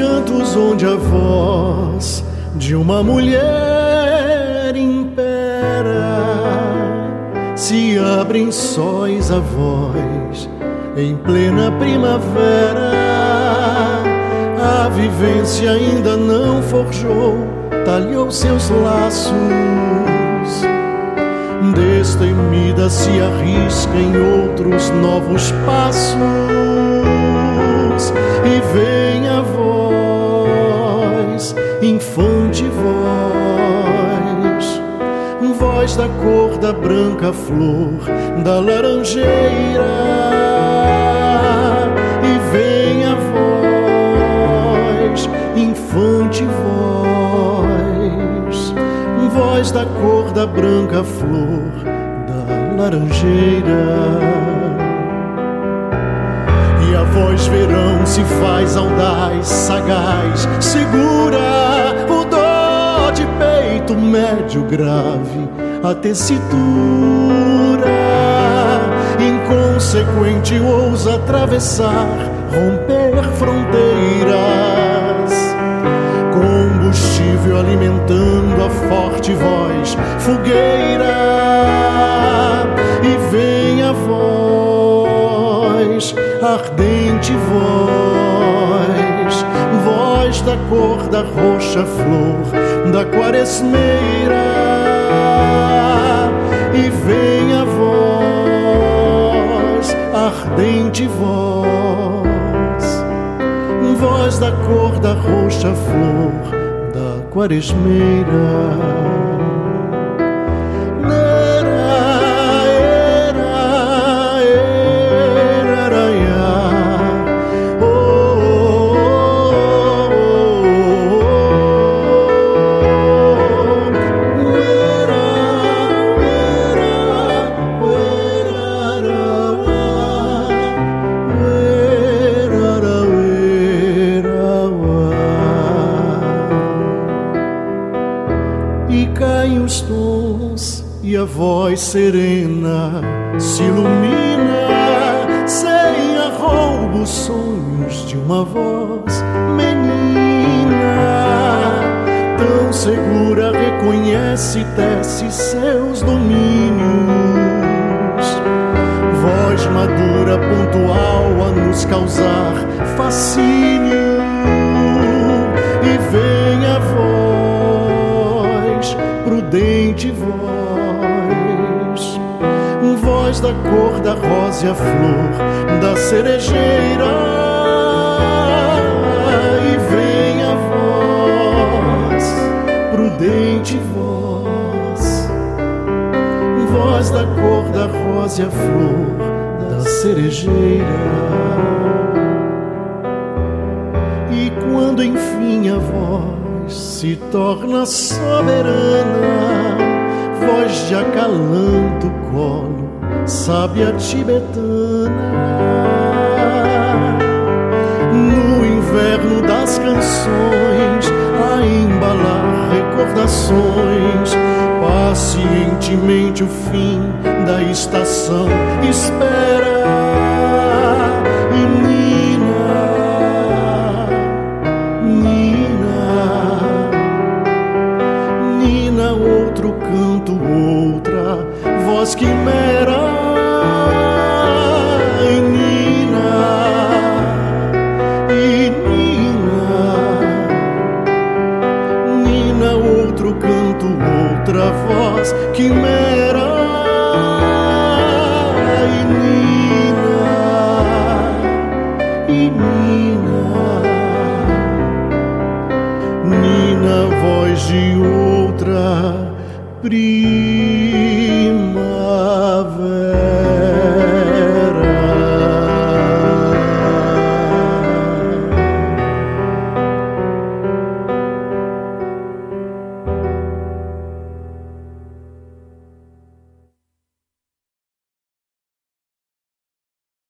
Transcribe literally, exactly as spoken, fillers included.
cantos onde a voz de uma mulher impera, se abrem sóis a voz em plena primavera. A vivência ainda não forjou, talhou seus laços, destemida se arrisca em outros novos passos. E vem a voz, infante voz, voz da cor da branca flor da laranjeira. E vem a voz, infante voz, voz da cor da branca flor da laranjeira. E a voz verão se faz audaz, sagaz, segura o dó de peito médio grave, a tessitura inconsequente ousa atravessar, romper fronteiras. Combustível alimentando a forte voz, fogueira. E vem a voz, ardente voz, voz da cor da roxa flor da quaresmeira. E vem a voz, ardente voz, voz da cor da roxa flor da quaresmeira. E caem os tons e a voz serena se ilumina, sem arroubo sonhos de uma voz menina. Tão segura reconhece e tece seus domínios, voz madura pontual a nos causar fascínio. E vem a voz, prudente voz, voz da cor da rosa e a flor da cerejeira. E vem a voz, prudente voz, voz da cor da rosa e a flor da cerejeira. E quando enfim a voz se torna soberana, voz de acalanto colo, sábia tibetana, no inverno das canções a embalar recordações, pacientemente o fim da estação espera. E Nina, Nina, outro canto, outra voz quimera. E Nina, e Nina, Nina, outro canto, outra voz quimera. E Nina, e Nina, Nina, voz de outra pri